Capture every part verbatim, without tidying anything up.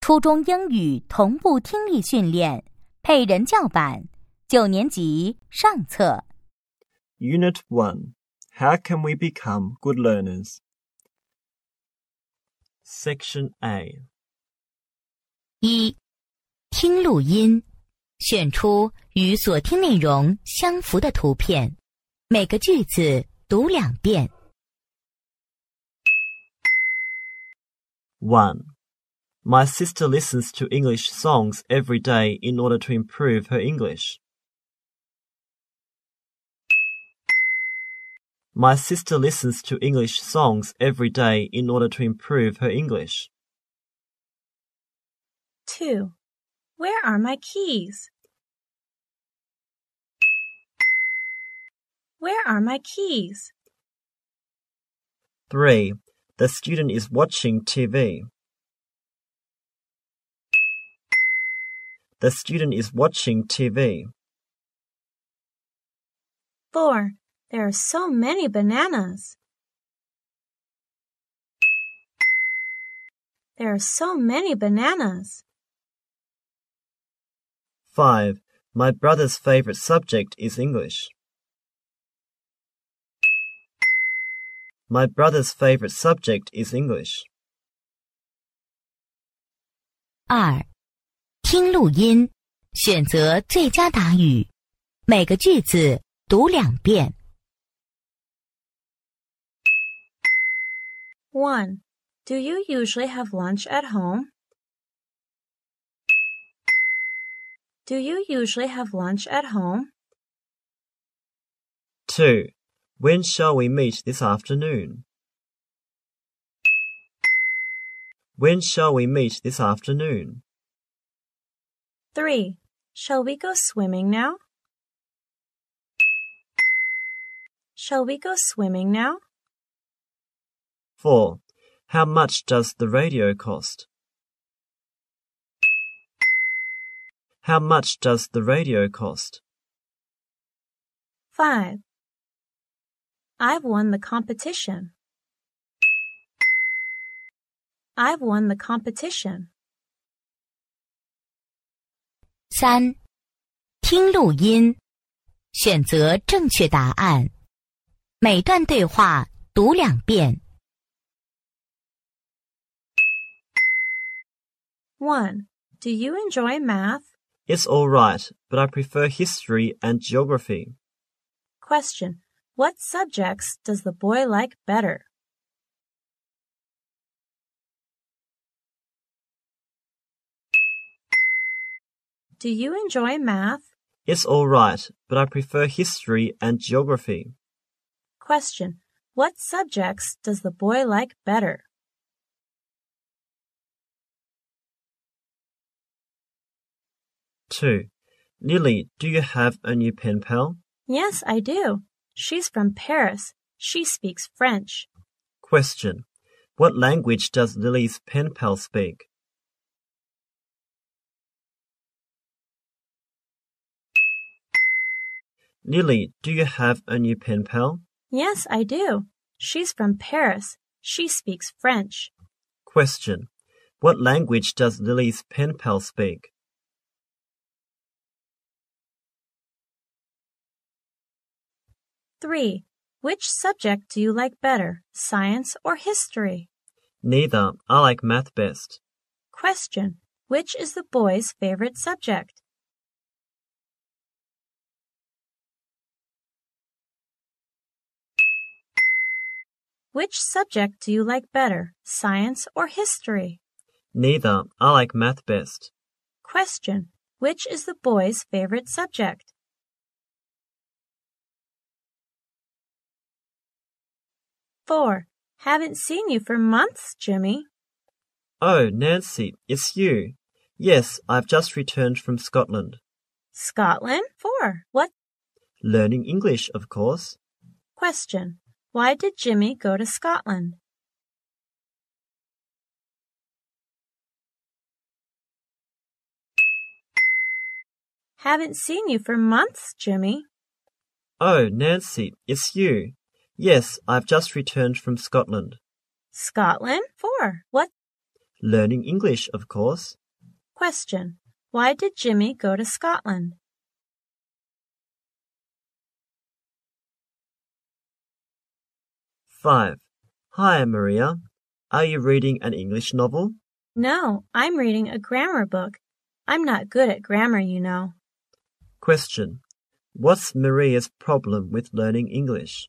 初中英语同步听力训练，配人教版，九年级上册。 Unit one. How can we become good learners? Section A. 一、听录音，选出与所听内容相符的图片，每个句子读两遍。 one. My sister listens to English songs every day in order to improve her English. My sister listens to English songs every day in order to improve her English. two. Where are my keys? Where are my keys? three. The student is watching T V. The student is watching T V. four. There are so many bananas. There are so many bananas. five. My brother's favorite subject is English. My brother's favorite subject is English. 二、听录音，选择最佳答语，每个句子读两遍。 one. Do you usually have lunch at home? Do you usually have lunch at home? two. When shall we meet this afternoon? When shall we meet this afternoon? three. Shall we go swimming now? Shall we go swimming now? four. How much does the radio cost? How much does the radio cost? five. I've won the competition. I've won the competition. 三、听录音，选择正确答案，每段对话读两遍。 one. Do you enjoy math? It's all right, but I prefer history and geography. Question. What subjects does the boy like better? Do you enjoy math? It's all right, but I prefer history and geography. Question. What subjects does the boy like better? two. Lily, do you have a new pen pal? Yes, I do. She's from Paris. She speaks French. Question. What language does Lily's pen pal speak? Lily, do you have a new pen pal? Yes, I do. She's from Paris. She speaks French. Question. What language does Lily's pen pal speak? three. Which subject do you like better, science or history? Neither. I like math best. Question. Which is the boy's favorite subject? Which subject do you like better, science or history? Neither. I like math best. Question. Which is the boy's favorite subject? four. Haven't seen you for months, Jimmy. Oh, Nancy, it's you. Yes, I've just returned from Scotland. Scotland? four. What? Learning English, of course. Question. Why did Jimmy go to Scotland? Haven't seen you for months, Jimmy. Oh, Nancy, it's you. Yes, I've just returned from Scotland. Scotland? four. What? Learning English, of course. Question. Why did Jimmy go to Scotland? five. Hi, Maria. Are you reading an English novel? No, I'm reading a grammar book. I'm not good at grammar, you know. Question. What's Maria's problem with learning English?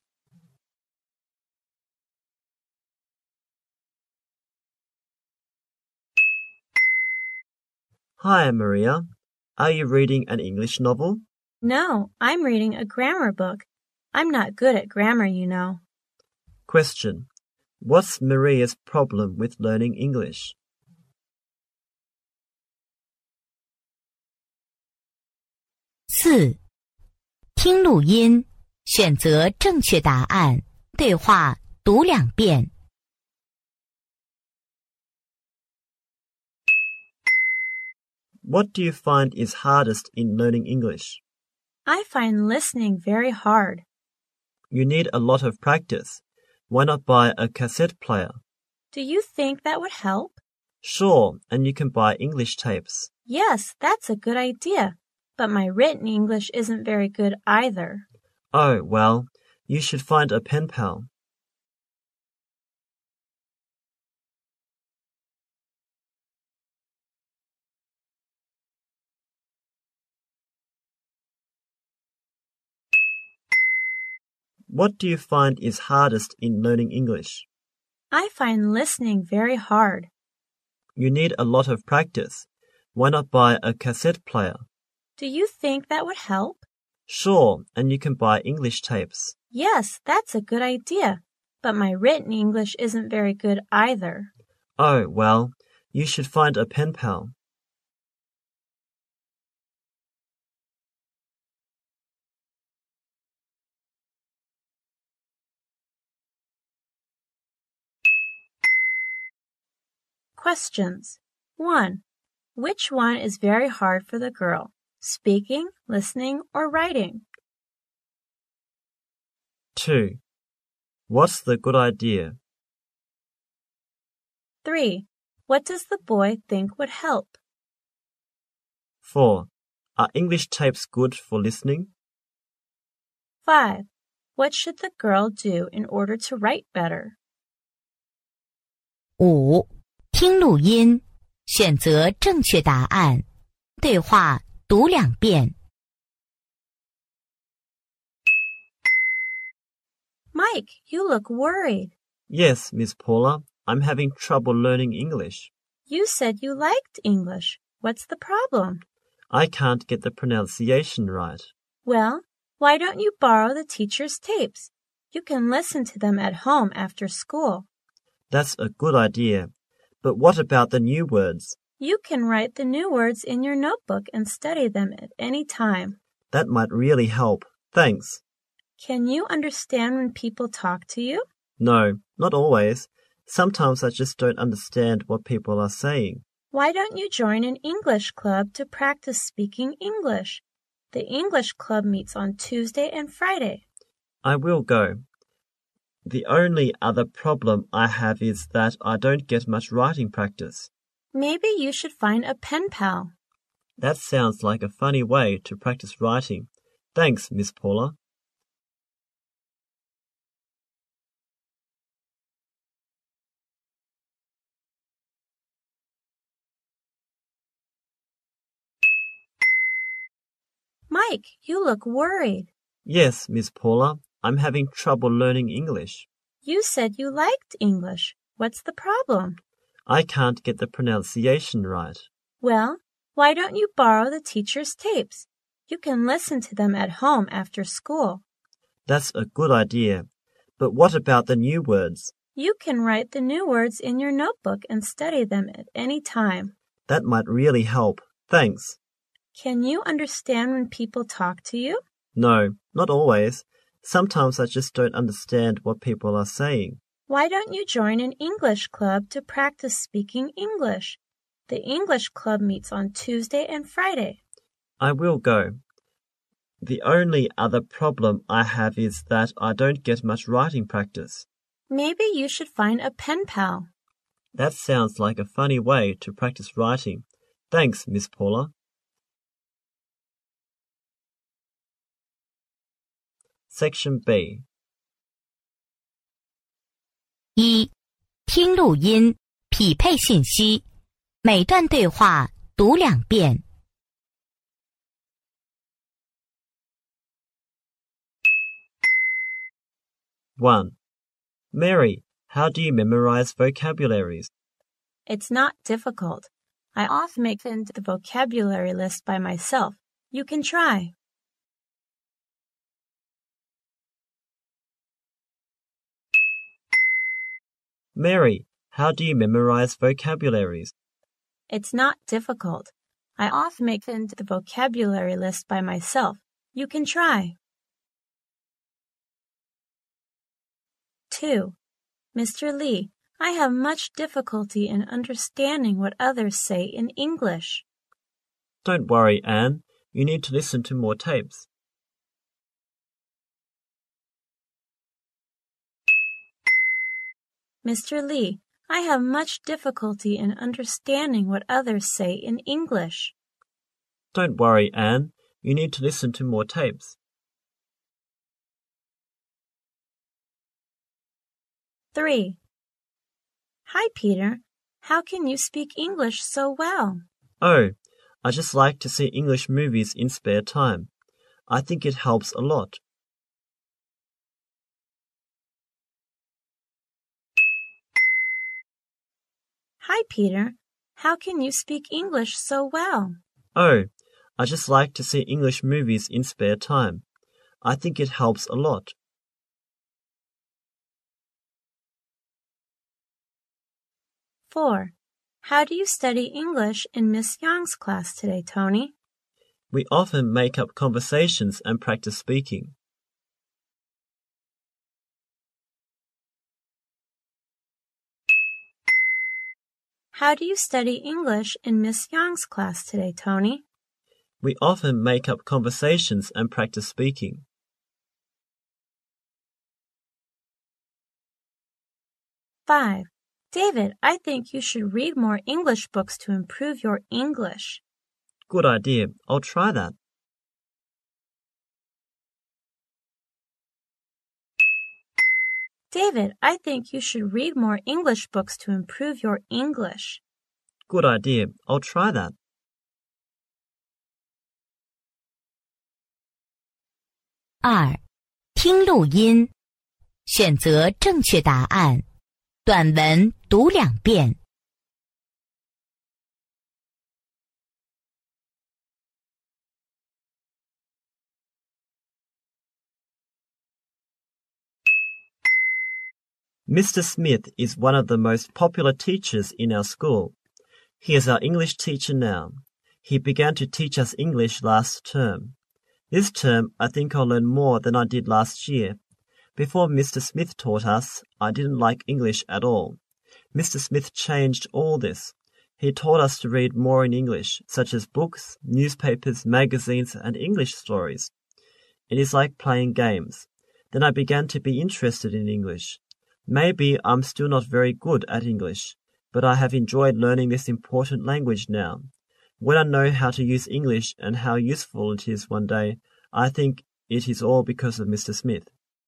Hi, Maria. Are you reading an English novel? No, I'm reading a grammar book. I'm not good at grammar, you know. Question. What's Maria's problem with learning English? 四、听录音，选择正确答案，对话读两遍。 What do you find is hardest in learning English? I find listening very hard. You need a lot of practice. Why not buy a cassette player? Do you think that would help? Sure, and you can buy English tapes. Yes, that's a good idea. But my written English isn't very good either. Oh, well, you should find a pen pal. What do you find is hardest in learning English? I find listening very hard. You need a lot of practice. Why not buy a cassette player? Do you think that would help? Sure, and you can buy English tapes. Yes, that's a good idea. But my written English isn't very good either. Oh, well, you should find a pen pal. Questions. one. Which one is very hard for the girl? Speaking, listening, or writing? two. What's the good idea? three. What does the boy think would help? four. Are English tapes good for listening? five. What should the girl do in order to write better? 五、听录音，选择正确答案，对话读两遍。 Mike, you look worried. Yes, Miss Paula, I'm having trouble learning English. You said you liked English. What's the problem? I can't get the pronunciation right. Well, why don't you borrow the teacher's tapes? You can listen to them at home after school. That's a good idea. But what about the new words? You can write the new words in your notebook and study them at any time. That might really help. Thanks. Can you understand when people talk to you? No, not always. Sometimes I just don't understand what people are saying. Why don't you join an English club to practice speaking English? The English club meets on Tuesday and Friday. I will go. The only other problem I have is that I don't get much writing practice. Maybe you should find a pen pal. That sounds like a funny way to practice writing. Thanks, Miss Paula. Mike, you look worried. Yes, Miss Paula, I'm having trouble learning English. You said you liked English. What's the problem? I can't get the pronunciation right. Well, why don't you borrow the teacher's tapes? You can listen to them at home after school. That's a good idea. But what about the new words? You can write the new words in your notebook and study them at any time. That might really help. Thanks. Can you understand when people talk to you? No, not always. Sometimes I just don't understand what people are saying. Why don't you join an English club to practice speaking English? The English club meets on Tuesday and Friday. I will go. The only other problem I have is that I don't get much writing practice. Maybe you should find a pen pal. That sounds like a funny way to practice writing. Thanks, Miss Paula. Section B. 一、听录音，匹配信息，每段对话读两遍。 one. Mary, how do you memorize vocabularies? It's not difficult. I often make the vocabulary list by myself. You can try. Mary, how do you memorize vocabularies? It's not difficult. I often make the vocabulary list by myself. You can try. two. Mister Lee, I have much difficulty in understanding what others say in English. Don't worry, Anne. You need to listen to more tapes. Mister Lee, I have much difficulty in understanding what others say in English. Don't worry, Anne. You need to listen to more tapes. three. Hi, Peter. How can you speak English so well? Oh, I just like to see English movies in spare time. I think it helps a lot. Hi, Peter. How can you speak English so well? Oh, I just like to see English movies in spare time. I think it helps a lot. four. How do you study English in Miss Young's class today, Tony? We often make up conversations and practice speaking. How do you study English in Miss Young's class today, Tony? We often make up conversations and practice speaking. five. David, I think you should read more English books to improve your English. Good idea. I'll try that. David, I think you should read more English books to improve your English. Good idea. I'll try that. 二、听录音，选择正确答案，短文读两遍。 Mister Smith is one of the most popular teachers in our school. He is our English teacher now. He began to teach us English last term. This term, I think I'll learn more than I did last year. Before Mister Smith taught us, I didn't like English at all. Mister Smith changed all this. He taught us to read more in English, such as books, newspapers, magazines, and English stories. It is like playing games. Then I began to be interested in English. Maybe I'm still not very good at English, but I have enjoyed learning this important language now. When I know how to use English and how useful it is one day, I think it is all because of Mister Smith.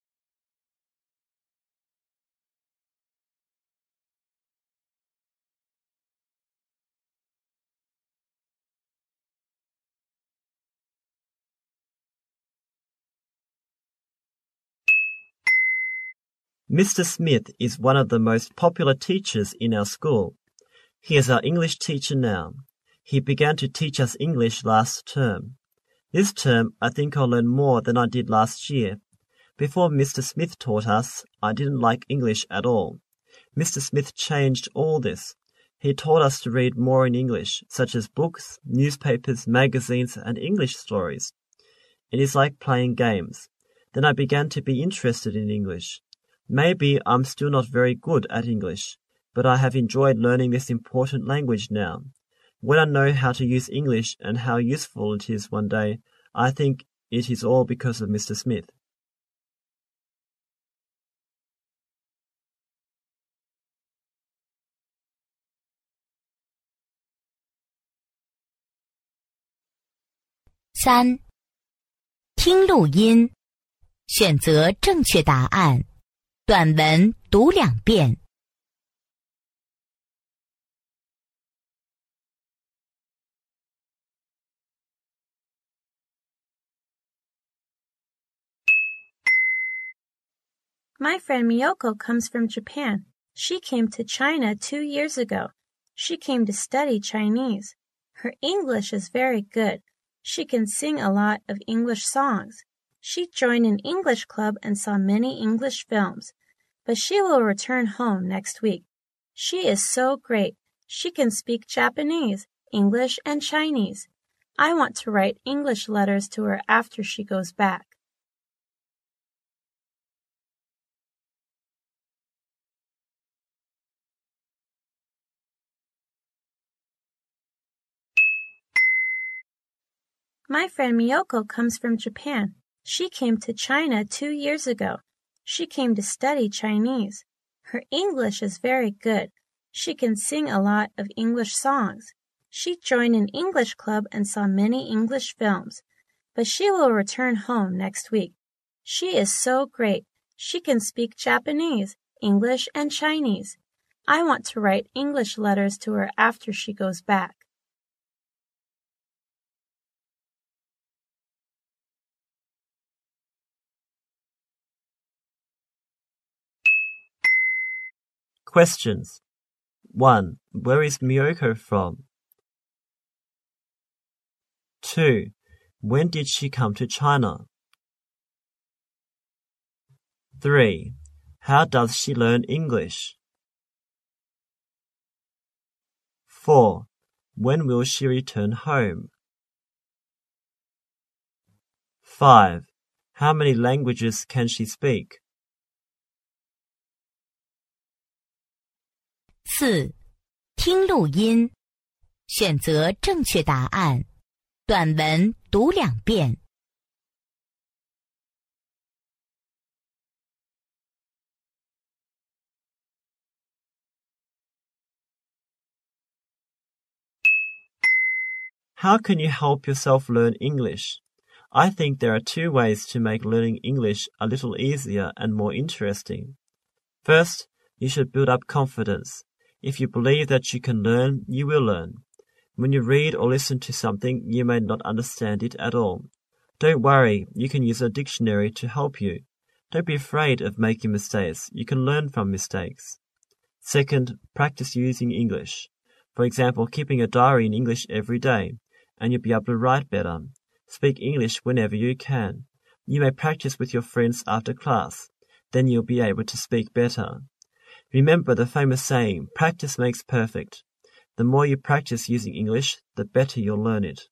Mister Smith is one of the most popular teachers in our school. He is our English teacher now. He began to teach us English last term. This term, I think I'll learn more than I did last year. Before Mister Smith taught us, I didn't like English at all. Mister Smith changed all this. He taught us to read more in English, such as books, newspapers, magazines, and English stories. It is like playing games. Then I began to be interested in English. Maybe I'm still not very good at English, but I have enjoyed learning this important language now. When I know how to use English and how useful it is one day, I think it is all because of Mister Smith. 三，听录音，选择正确答案，短文读两遍。 My friend Miyoko comes from Japan. She came to China two years ago. She came to study Chinese. Her English is very good. She can sing a lot of English songs. She joined an English club and saw many English films. But she will return home next week. She is so great. She can speak Japanese, English, and Chinese. I want to write English letters to her after she goes back. My friend Miyoko comes from Japan. She came to China two years ago. She came to study Chinese. Her English is very good. She can sing a lot of English songs. She joined an English club and saw many English films. But she will return home next week. She is so great. She can speak Japanese, English, and Chinese. I want to write English letters to her after she goes back. Questions. one. Where is Miyoko from? two. When did she come to China? three. How does she learn English? four. When will she return home? five. How many languages can she speak? 四，听录音，选择正确答案，短文读两遍。 How can you help yourself learn English? I think there are two ways to make learning English a little easier and more interesting. First, you should build up confidence. If you believe that you can learn, you will learn. When you read or listen to something, you may not understand it at all. Don't worry, you can use a dictionary to help you. Don't be afraid of making mistakes. You can learn from mistakes. Second, practice using English. For example, keeping a diary in English every day, and you'll be able to write better. Speak English whenever you can. You may practice with your friends after class. Then you'll be able to speak better. Remember the famous saying, practice makes perfect. The more you practice using English, the better you'll learn it.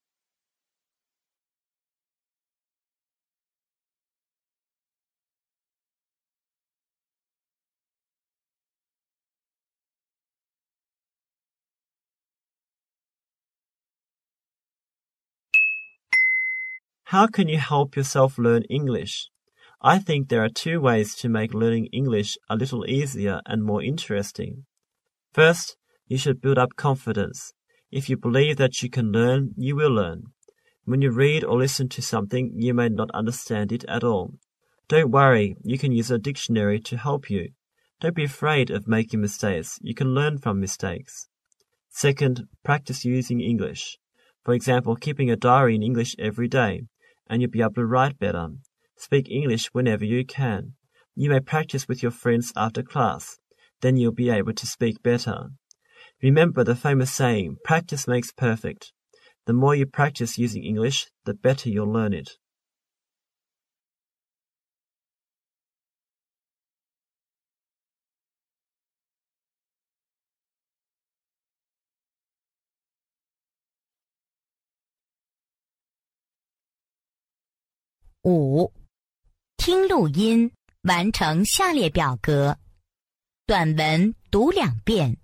How can you help yourself learn English? I think there are two ways to make learning English a little easier and more interesting. First, you should build up confidence. If you believe that you can learn, you will learn. When you read or listen to something, you may not understand it at all. Don't worry, you can use a dictionary to help you. Don't be afraid of making mistakes. You can learn from mistakes. Second, practice using English. For example, keeping a diary in English every day, and you'll be able to write better. Speak English whenever you can. You may practice with your friends after class. Then you'll be able to speak better. Remember the famous saying, practice makes perfect. The more you practice using English, the better you'll learn it. five. 听录音，完成下列表格。短文读两遍。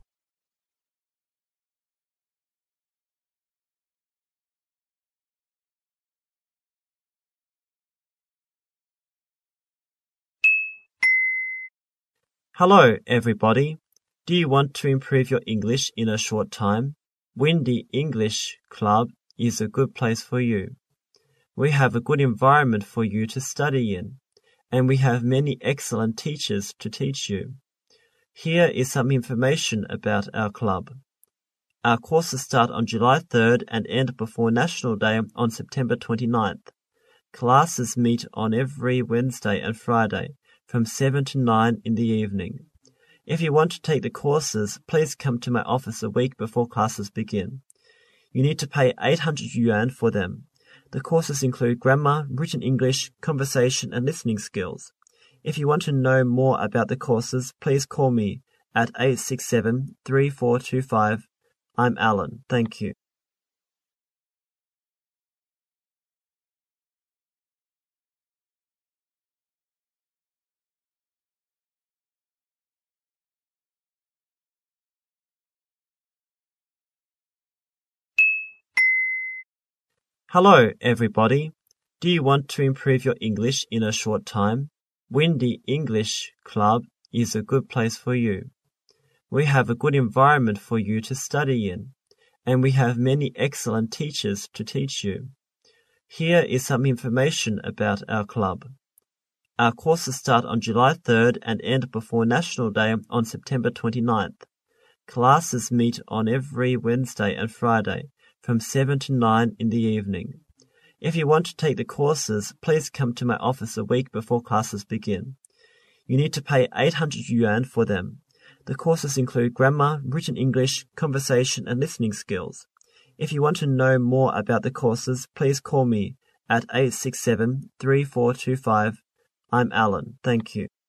Hello, everybody. Do you want to improve your English in a short time? Windy English Club is a good place for you. We have a good environment for you to study in, and we have many excellent teachers to teach you. Here is some information about our club. Our courses start on July third and end before National Day on September twenty-ninth. Classes meet on every Wednesday and Friday from seven to nine in the evening. If you want to take the courses, please come to my office a week before classes begin. You need to pay eight hundred yuan for them. The courses include grammar, written English, conversation, and listening skills. If you want to know more about the courses, please call me at eight six seven, three four two five. I'm Alan. Thank you. Hello, everybody. Do you want to improve your English in a short time? Windy English Club is a good place for you. We have a good environment for you to study in, and we have many excellent teachers to teach you. Here is some information about our club. Our courses start on July third and end before National Day on September twenty-ninth. Classes meet on every Wednesday and Friday from seven to nine in the evening. If you want to take the courses, please come to my office a week before classes begin. You need to pay eight hundred yuan for them. The courses include grammar, written English, conversation, and listening skills. If you want to know more about the courses, please call me at eight six seven, three four two five. I'm Alan. Thank you.